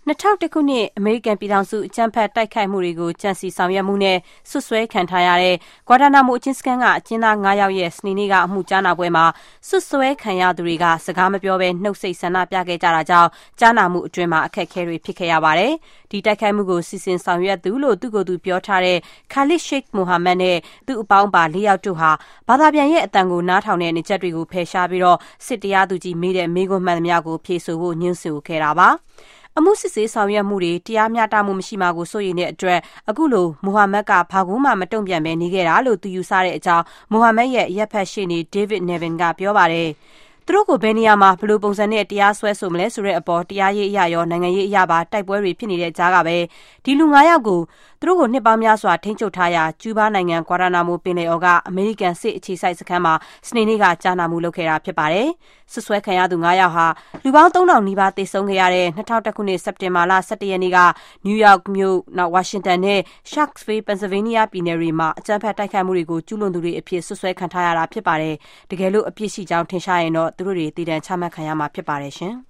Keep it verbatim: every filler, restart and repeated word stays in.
၂၀၀၁ ခုနှစ်အမေရိကန်ပြည်ထောင်စုအကြမ်းဖက်တိုက်ခိုက်မှုတွေကိုကြံစည်ဆောင်ရွက်မှုနဲ့စွပ်စွဲခံထားရတဲ့ဂွာတာနာမိုအကျဉ်းစခန်းကအကျဉ်းသား၅ယောက်ရဲ့စနေနေ့ကအမှုကြားနာပွဲမှာစွပ်စွဲခံရသူတွေကစကားမပြောဘဲနှုတ်ဆက်ဆန္ဒပြခဲ့ကြတာကြောင့်ကြားနာမှုအတွင်းမှာအခက်အခဲတွေဖြစ်ခဲ့ရပါတယ်။ဒီတိုက်ခိုက်မှုကိုစီစဉ်ဆောင်ရွက်သူလို့သူ့ကိုယ်သူပြောထားတဲ့ Khalid Sheikh Mohammed နဲ့သူ့အပေါင်းပါ၄ယောက်တို့ဟာဘာသာပြန်ရဲ့အတန်ကိုနားထောင်တဲ့နေချက်တွေကိုဖယ်ရှားပြီးတော့စစ်တရားသူကြီးမေးတဲ့မေးခွန်းမှန်သမျှကိုဖြေဆိုဖို့ညွှန်းဆိုခဲ့တာပါ။အမှုစစ်ဆေးဆောင်ရွက်မှုတွေတရားမျှတမှုမရှိမှာကိုစိုးရိမ်တဲ့အတွက်အခုလိုမိုဟာမက်ကဘာကူမှမတုံ့ပြန်ပဲနေခဲ့တာလို့သူယူဆတဲ့အကြောင်းမိုဟာမက်ရဲ့ရပ်ဖက်ရှေ့နေ David Nevin ကပြောပါတယ်။သူတို့ကိုဘယ်နေရာမှာဘယ်လိုပုံစံနဲ့တရားစွဲဆိုမလဲဆိုတဲ့အပေါ်တရားရေးအရာရောနိုင်ငံရေးအရာပါတိုက်ပွဲတွေဖြစ်နေတဲ့ကြားကပဲဒီလူ၅ယောက်ကိုသူတို့ကိုနှစ်ပေါင်းများစွာထိန်းချုပ်ထားရာကျူးဘားနိုင်ငံဂွာတာနာမိုပင်လယ်အော်ကအမေရိကန်စစ်အခြေစိုက်စခန်းမှာစနေနေ့ကကြားနာမှုလုပ်ခဲ့တာဖြစ်ပါတယ်။ဆွဆွဲခံရသူ၅ယောက်ဟာလူပေါင်းသုံးထောင်နီးပါးသေဆုံးခဲ့ရတဲ့၂၀၀၁ခုနှစ်စက်တင်ဘာလ၁၁ရက်နေ့ကနယူးယောက်မြို့နောက်ဝါရှင်တန်နဲ့ Sharksville ပန်ဆယ်ဗေးနီးယားပြည်နယ်တွေမှာအကြမ်းဖက်တိုက်ခိုက်မှုတွေကိုကျူးလွန်သူတွေအဖြစ်ဆွဆွဲခံထားရတာဖြစ်ပါတယ်။တကယ်လို့အပြစ်ရှိကြောင်းထင်ရှားရင်တော့သူတို့တွေတည်တံ့ချမှတ်ခံရမှာဖြစ်ပါတယ်ရှင်။